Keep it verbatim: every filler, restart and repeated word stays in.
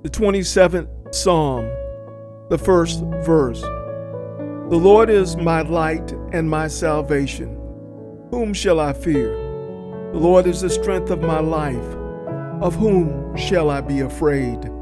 The twenty-seventh Psalm, the first verse. The Lord is my light and my salvation. Whom shall I fear? The Lord is the strength of my life. Of whom shall I be afraid?